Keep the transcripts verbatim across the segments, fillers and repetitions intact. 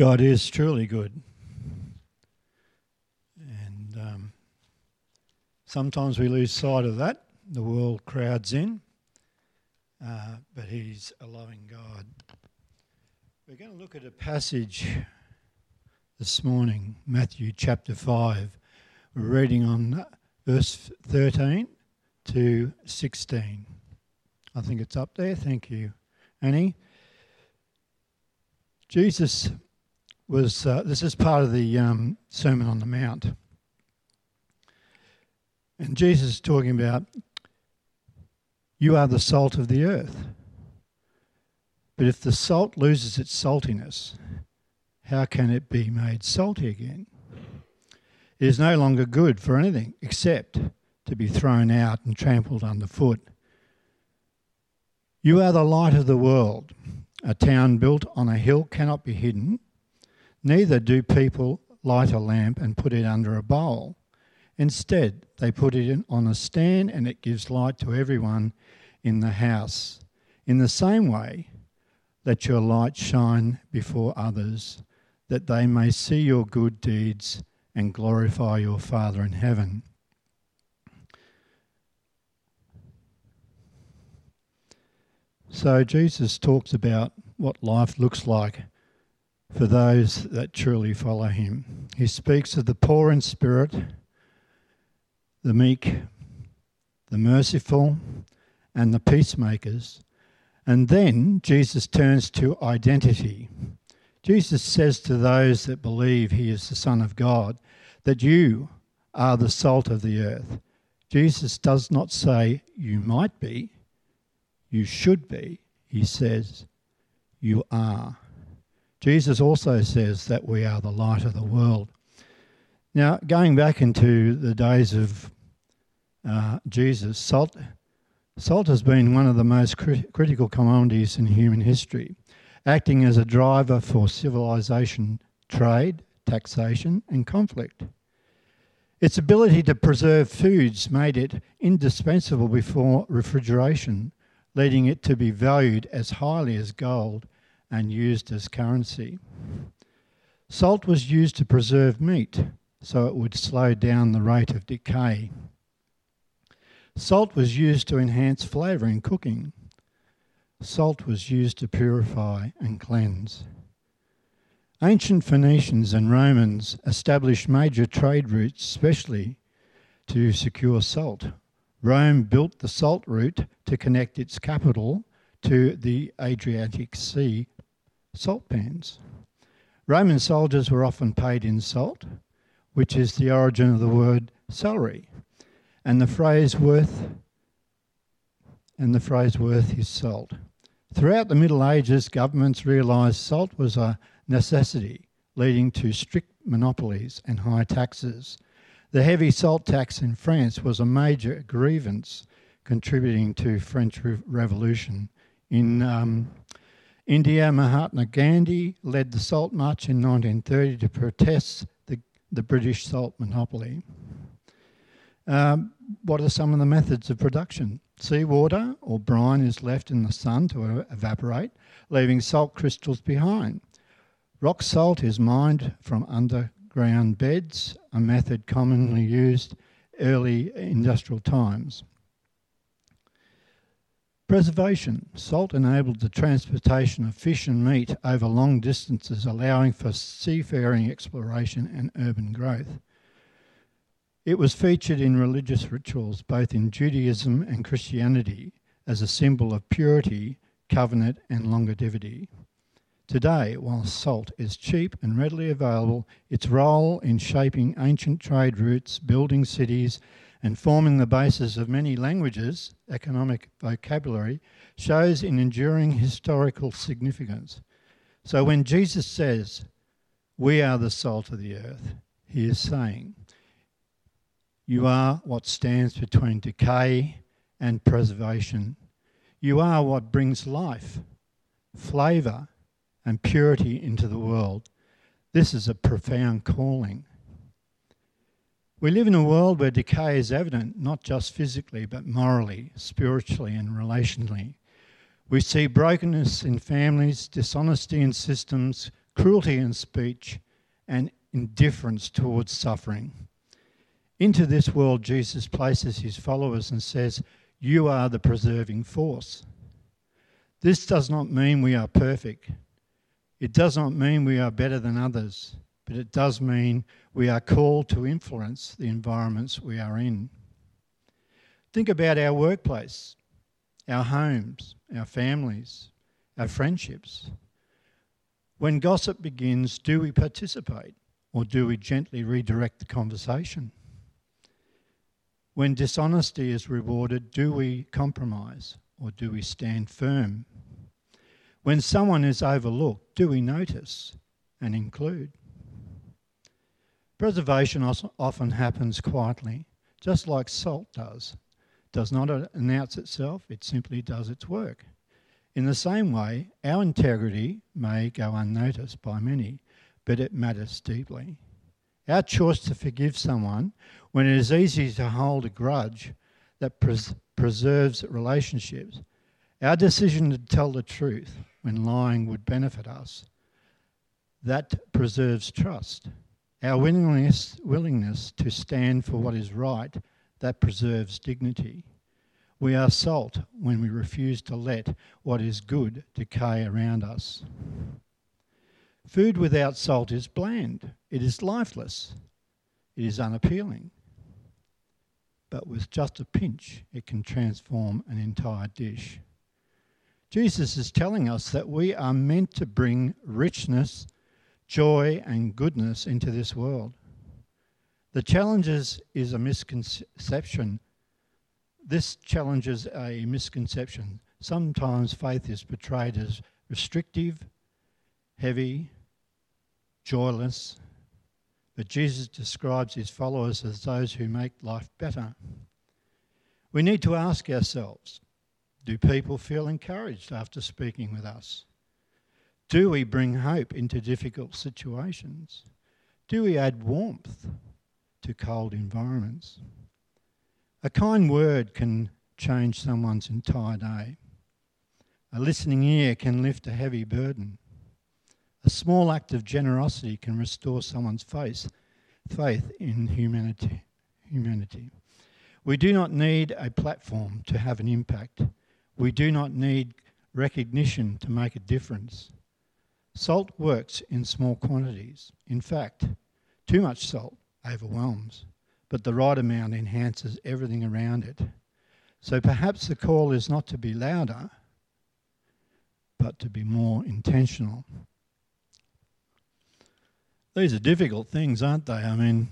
God is truly good. And um, sometimes we lose sight of that. The world crowds in, uh, but he's a loving God. We're going to look at a passage this morning, Matthew chapter five. We're reading on verse thirteen to sixteen. I think it's up there. Thank you, Annie. Jesus was, uh, this is part of the um, Sermon on the Mount. And Jesus is talking about, you are the salt of the earth. But if the salt loses its saltiness, how can it be made salty again? It is no longer good for anything except to be thrown out and trampled underfoot. You are the light of the world. A town built on a hill cannot be hidden. Neither do people light a lamp and put it under a bowl. Instead, they put it in on a stand and it gives light to everyone in the house. In the same way, let your light shine before others, that they may see your good deeds and glorify your Father in heaven. So Jesus talks about what life looks like for those that truly follow him. He speaks of the poor in spirit, the meek, the merciful, and the peacemakers. And then Jesus turns to identity. Jesus says to those that believe he is the Son of God that you are the salt of the earth. Jesus does not say you might be, you should be. He says you are. Jesus also says that we are the light of the world. Now, going back into the days of uh, Jesus, salt, salt has been one of the most crit- critical commodities in human history, acting as a driver for civilization, trade, taxation, and conflict. Its ability to preserve foods made it indispensable before refrigeration, leading it to be valued as highly as gold and used as currency. Salt was used to preserve meat, so it would slow down the rate of decay. Salt was used to enhance flavour in cooking. Salt was used to purify and cleanse. Ancient Phoenicians and Romans established major trade routes specially to secure salt. Rome built the salt route to connect its capital to the Adriatic Sea salt pans. Roman soldiers were often paid in salt, which is the origin of the word celery, and the phrase worth and the phrase worth is salt. Throughout the Middle Ages, governments realised salt was a necessity, leading to strict monopolies and high taxes. The heavy salt tax in France was a major grievance, contributing to French Re- Revolution. In um, India, Mahatma Gandhi led the Salt March in nineteen thirty to protest the, the British salt monopoly. Um, what are some of the methods of production? Seawater or brine is left in the sun to evaporate, leaving salt crystals behind. Rock salt is mined from underground beds, a method commonly used early industrial times. Preservation. Salt enabled the transportation of fish and meat over long distances, allowing for seafaring exploration and urban growth. It was featured in religious rituals, both in Judaism and Christianity, as a symbol of purity, covenant, and longevity. Today, while salt is cheap and readily available, its role in shaping ancient trade routes, building cities, and forming the basis of many languages, economic vocabulary, shows in enduring historical significance. So when Jesus says, we are the salt of the earth, he is saying, you are what stands between decay and preservation. You are what brings life, flavour, and purity into the world. This is a profound calling. We live in a world where decay is evident, not just physically, but morally, spiritually, and relationally. We see brokenness in families, dishonesty in systems, cruelty in speech, and indifference towards suffering. Into this world, Jesus places his followers and says, "You are the preserving force." This does not mean we are perfect. It does not mean we are better than others, but it does mean we are called to influence the environments we are in. Think about our workplace, our homes, our families, our friendships. When gossip begins, do we participate or do we gently redirect the conversation? When dishonesty is rewarded, do we compromise or do we stand firm? When someone is overlooked, do we notice and include? Preservation often happens quietly, just like salt does. It does not announce itself, it simply does its work. In the same way, our integrity may go unnoticed by many, but it matters deeply. Our choice to forgive someone when it is easy to hold a grudge that pres- preserves relationships, our decision to tell the truth when lying would benefit us, that preserves trust. Our willingness, willingness to stand for what is right, that preserves dignity. We are salt when we refuse to let what is good decay around us. Food without salt is bland. It is lifeless. It is unappealing. But with just a pinch, it can transform an entire dish. Jesus is telling us that we are meant to bring richness, joy and goodness into this world. The challenges is a misconception. This challenges a misconception. Sometimes faith is portrayed as restrictive, heavy, joyless, but Jesus describes his followers as those who make life better. We need to ask ourselves, do people feel encouraged after speaking with us? Do we bring hope into difficult situations? Do we add warmth to cold environments? A kind word can change someone's entire day. A listening ear can lift a heavy burden. A small act of generosity can restore someone's faith, faith in humanity. humanity. We do not need a platform to have an impact. We do not need recognition to make a difference. Salt works in small quantities. In fact, too much salt overwhelms, but the right amount enhances everything around it. So perhaps the call is not to be louder, but to be more intentional. These are difficult things, aren't they? I mean,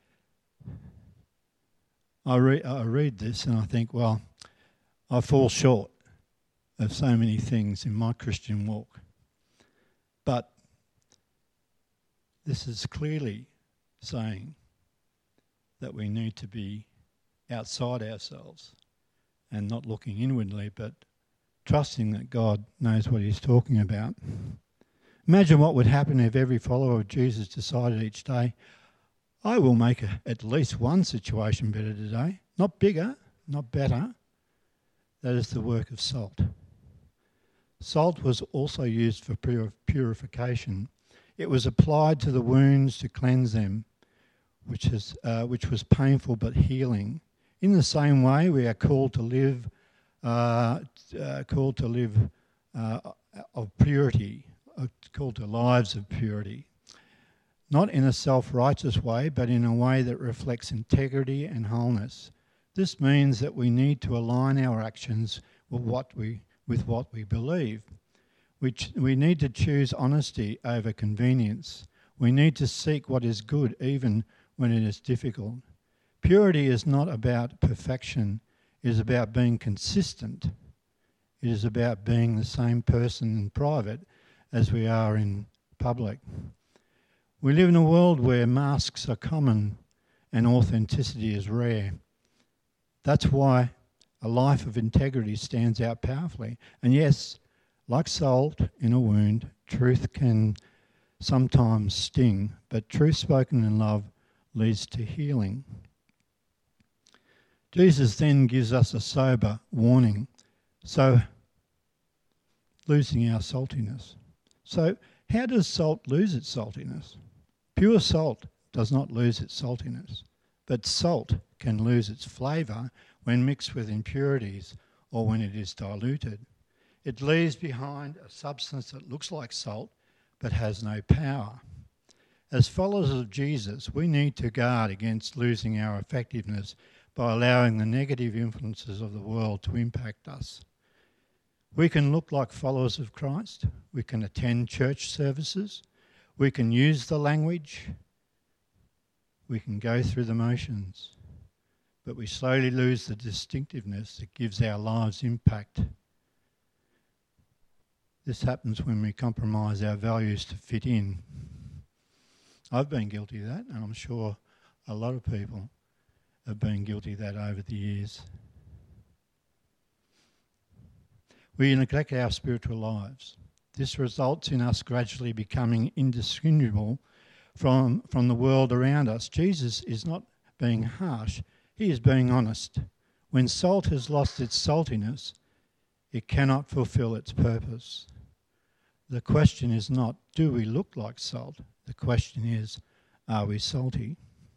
I, re- I read this and I think, well, I fall short of so many things in my Christian walk. But this is clearly saying that we need to be outside ourselves and not looking inwardly, but trusting that God knows what he's talking about. Imagine what would happen if every follower of Jesus decided each day, I will make a, at least one situation better today. Not bigger, not better. That is the work of salt. Salt was also used for pur- purification. It was applied to the wounds to cleanse them, which is uh, which was painful but healing. In the same way, we are called to live, uh, uh, called to live uh, of purity, uh, called to lives of purity, not in a self-righteous way, but in a way that reflects integrity and wholeness. This means that we need to align our actions with what we with what we believe. We, ch- we need to choose honesty over convenience. We need to seek what is good even when it is difficult. Purity is not about perfection. It is about being consistent. It is about being the same person in private as we are in public. We live in a world where masks are common and authenticity is rare. That's why a life of integrity stands out powerfully. And yes, like salt in a wound, truth can sometimes sting, but truth spoken in love leads to healing. Jesus then gives us a sober warning. So, losing our saltiness. So, How does salt lose its saltiness? Pure salt does not lose its saltiness, but salt can lose its flavour when mixed with impurities or when it is diluted. It leaves behind a substance that looks like salt but has no power. As followers of Jesus, we need to guard against losing our effectiveness by allowing the negative influences of the world to impact us. We can look like followers of Christ. We can attend church services. We can use the language. We can go through the motions. But we slowly lose the distinctiveness that gives our lives impact. This happens when we compromise our values to fit in. I've been guilty of that, and I'm sure a lot of people have been guilty of that over the years. We neglect our spiritual lives. This results in us gradually becoming indistinguishable from, from the world around us. Jesus is not being harsh, he is being honest. When salt has lost its saltiness, it cannot fulfill its purpose. The question is not, do we look like salt? The question is, are we salty?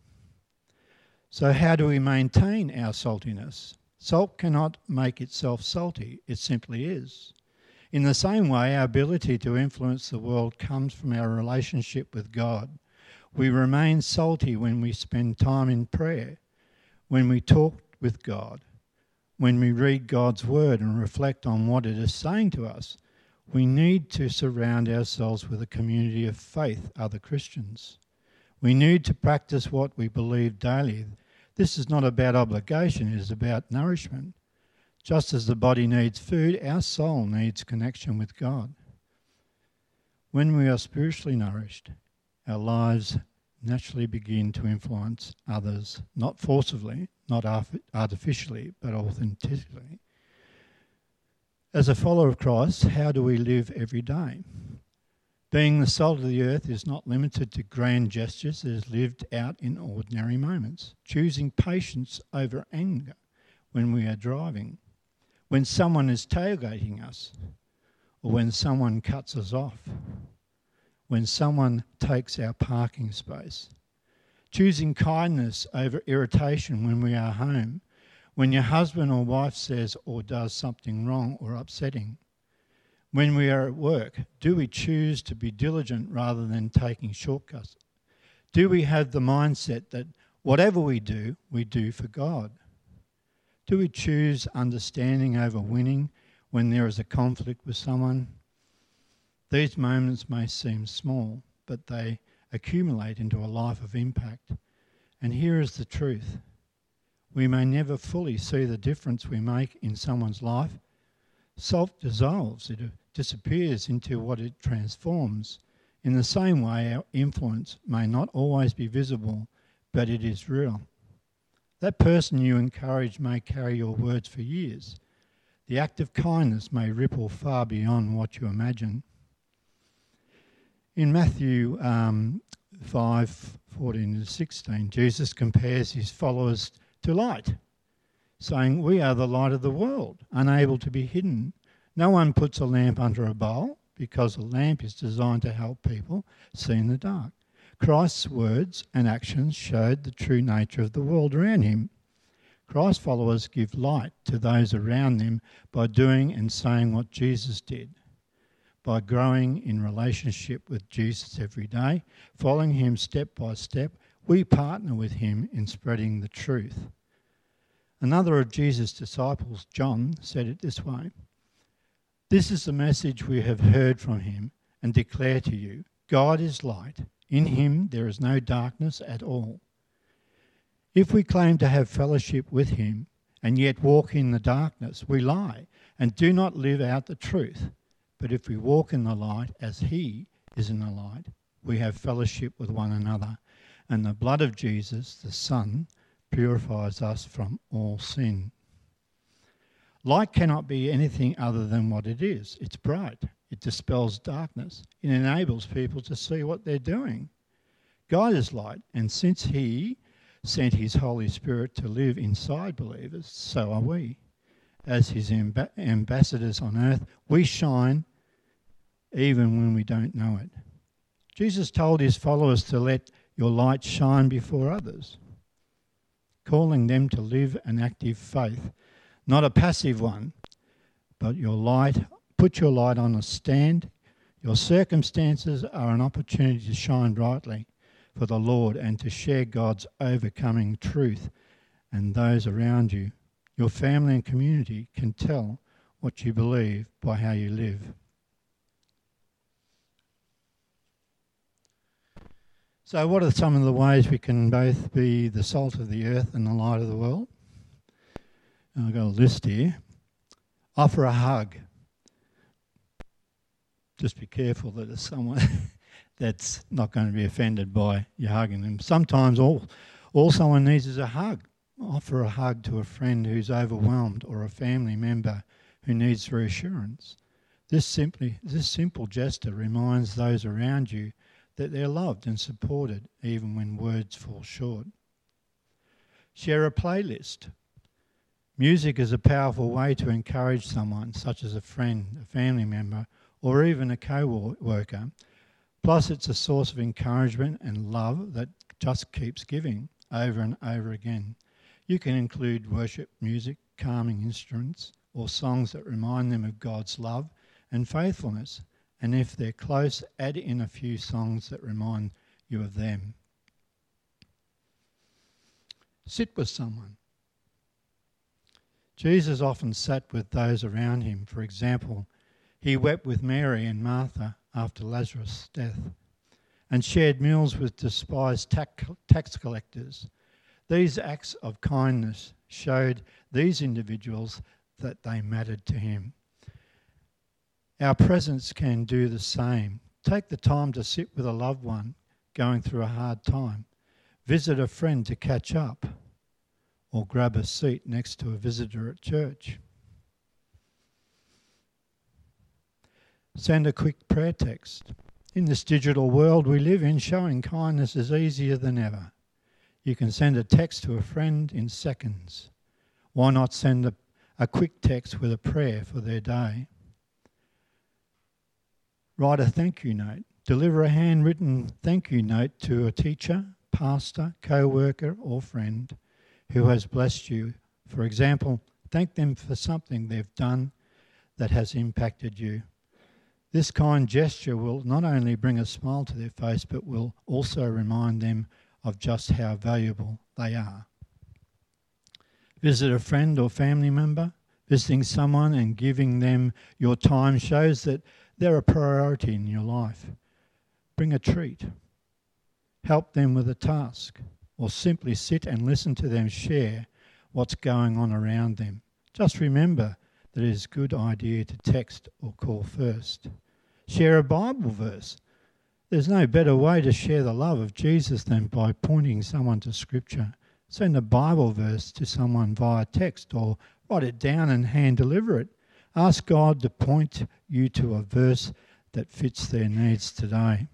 So how do we maintain our saltiness? Salt cannot make itself salty, it simply is. In the same way, our ability to influence the world comes from our relationship with God. We remain salty when we spend time in prayer, when we talk with God, when we read God's word and reflect on what it is saying to us. We need to surround ourselves with a community of faith, other Christians. We need to practice what we believe daily. This is not about obligation, it is about nourishment. Just as the body needs food, our soul needs connection with God. When we are spiritually nourished, our lives naturally begin to influence others, not forcibly, not artificially, but authentically. As a follower of Christ, how do we live every day? Being the salt of the earth is not limited to grand gestures, it is lived out in ordinary moments. Choosing patience over anger when we are driving, when someone is tailgating us, or when someone cuts us off, when someone takes our parking space. Choosing kindness over irritation when we are home, when your husband or wife says or does something wrong or upsetting. When we are at work, do we choose to be diligent rather than taking shortcuts? Do we have the mindset that whatever we do, we do for God? Do we choose understanding over winning when there is a conflict with someone? These moments may seem small, but they accumulate into a life of impact. And here is the truth. We may never fully see the difference we make in someone's life. Salt dissolves, it disappears into what it transforms. In the same way, our influence may not always be visible, but it is real. That person you encourage may carry your words for years. The act of kindness may ripple far beyond what you imagine. In Matthew um, five, fourteen to sixteen, Jesus compares his followers to light, saying, "We are the light of the world, unable to be hidden. No one puts a lamp under a bowl, because a lamp is designed to help people see in the dark." Christ's words and actions showed the true nature of the world around him. Christ's followers give light to those around them by doing and saying what Jesus did. By growing in relationship with Jesus every day, following him step by step, we partner with him in spreading the truth. Another of Jesus' disciples, John, said it this way: "This is the message we have heard from him and declare to you. God is light. In him there is no darkness at all. If we claim to have fellowship with him and yet walk in the darkness, we lie and do not live out the truth. But if we walk in the light as he is in the light, we have fellowship with one another, and the blood of Jesus, the Son, purifies us from all sin." Light cannot be anything other than what it is. It's bright. It dispels darkness. It enables people to see what they're doing. God is light, and since he sent his Holy Spirit to live inside believers, so are we. As his amb- ambassadors on earth, we shine even when we don't know it. Jesus told his followers to let your light shine before others, calling them to live an active faith, not a passive one, but your light, put your light on a stand. Your circumstances are an opportunity to shine brightly for the Lord and to share God's overcoming truth, and those around you, your family and community, can tell what you believe by how you live. So what are some of the ways we can both be the salt of the earth and the light of the world? I've got a list here. Offer a hug. Just be careful that it's someone that's not going to be offended by you hugging them. Sometimes all, all someone needs is a hug. Offer a hug to a friend who's overwhelmed or a family member who needs reassurance. This simply, this simple gesture reminds those around you that they're loved and supported even when words fall short. Share a playlist. Music is a powerful way to encourage someone, such as a friend, a family member, or even a co-worker. Plus, it's a source of encouragement and love that just keeps giving over and over again. You can include worship music, calming instruments, or songs that remind them of God's love and faithfulness. And if they're close, add in a few songs that remind you of them. Sit with someone. Jesus often sat with those around him. For example, he wept with Mary and Martha after Lazarus' death and shared meals with despised tax collectors. These acts of kindness showed these individuals that they mattered to him. Our presence can do the same. Take the time to sit with a loved one going through a hard time. Visit a friend to catch up, or grab a seat next to a visitor at church. Send a quick prayer text. In this digital world we live in, showing kindness is easier than ever. You can send a text to a friend in seconds. Why not send a, a quick text with a prayer for their day? Write a thank you note. Deliver a handwritten thank you note to a teacher, pastor, co-worker or friend who has blessed you. For example, thank them for something they've done that has impacted you. This kind gesture will not only bring a smile to their face, but will also remind them of just how valuable they are. Visit a friend or family member. Visiting someone and giving them your time shows that they're a priority in your life. Bring a treat. Help them with a task, or simply sit and listen to them share what's going on around them. Just remember that it is a good idea to text or call first. Share a Bible verse. There's no better way to share the love of Jesus than by pointing someone to Scripture. Send a Bible verse to someone via text or write it down and hand deliver it. Ask God to point you to a verse that fits their needs today.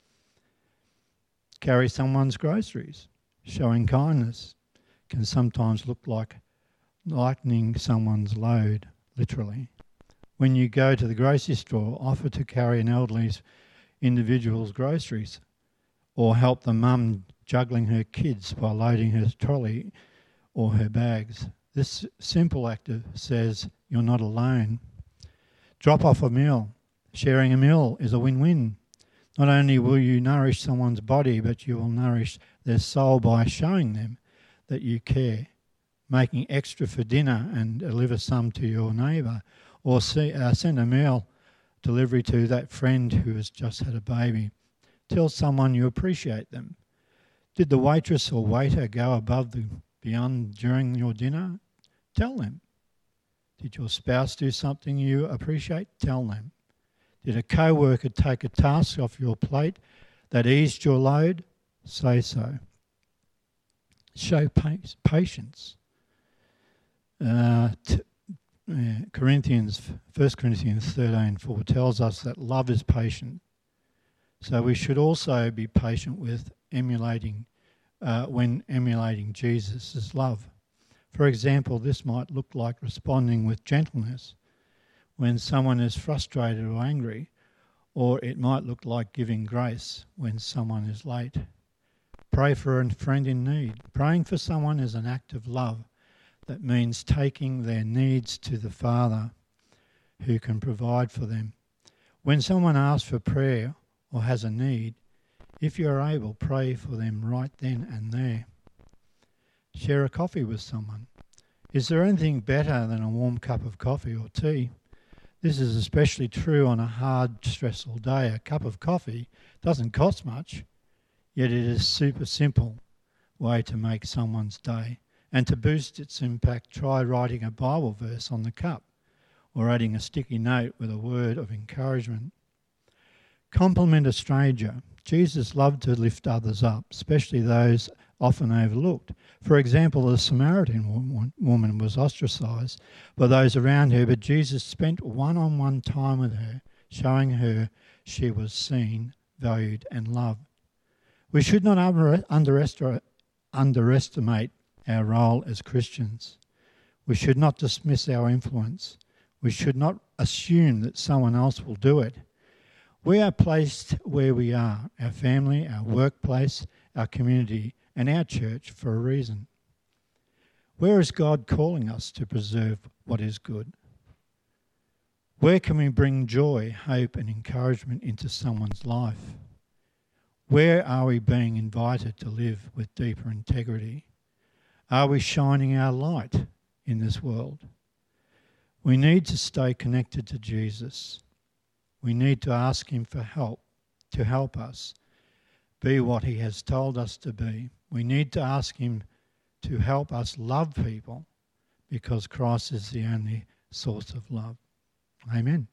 Carry someone's groceries. Showing kindness can sometimes look like lightening someone's load, literally. When you go to the grocery store, offer to carry an elderly individual's groceries or help the mum juggling her kids by loading her trolley or her bags. This simple act says you're not alone. Drop off a meal. Sharing a meal is a win-win. Not only will you nourish someone's body, but you will nourish their soul by showing them that you care. Making extra for dinner and deliver some to your neighbour, or see, uh, send a meal delivery to that friend who has just had a baby. Tell someone you appreciate them. Did the waitress or waiter go above the beyond during your dinner? Tell them. Did your spouse do something you appreciate? Tell them. Did a co-worker take a task off your plate that eased your load? Say so. Show patience. Uh, t- uh, Corinthians, First Corinthians thirteen four tells us that love is patient. So we should also be patient with emulating, uh, when emulating Jesus' love. For example, this might look like responding with gentleness when someone is frustrated or angry, or it might look like giving grace when someone is late. Pray for a friend in need. Praying for someone is an act of love that means taking their needs to the Father who can provide for them. When someone asks for prayer or has a need, if you are able, pray for them right then and there. Share a coffee with someone. Is there anything better than a warm cup of coffee or tea? This is especially true on a hard, stressful day. A cup of coffee doesn't cost much, yet it is a super simple way to make someone's day. And to boost its impact, try writing a Bible verse on the cup or adding a sticky note with a word of encouragement. Compliment a stranger. Jesus loved to lift others up, especially those often overlooked. For example, the Samaritan woman was ostracised by those around her, but Jesus spent one-on-one time with her, showing her she was seen, valued and loved. We should not under- underestimate, underestimate our role as Christians. We should not dismiss our influence. We should not assume that someone else will do it. We are placed where we are, our family, our workplace, our community, and our church for a reason. Where is God calling us to preserve what is good? Where can we bring joy, hope, and encouragement into someone's life? Where are we being invited to live with deeper integrity? Are we shining our light in this world? We need to stay connected to Jesus. We need to ask him for help, to help us be what he has told us to be. We need to ask him to help us love people because Christ is the only source of love. Amen.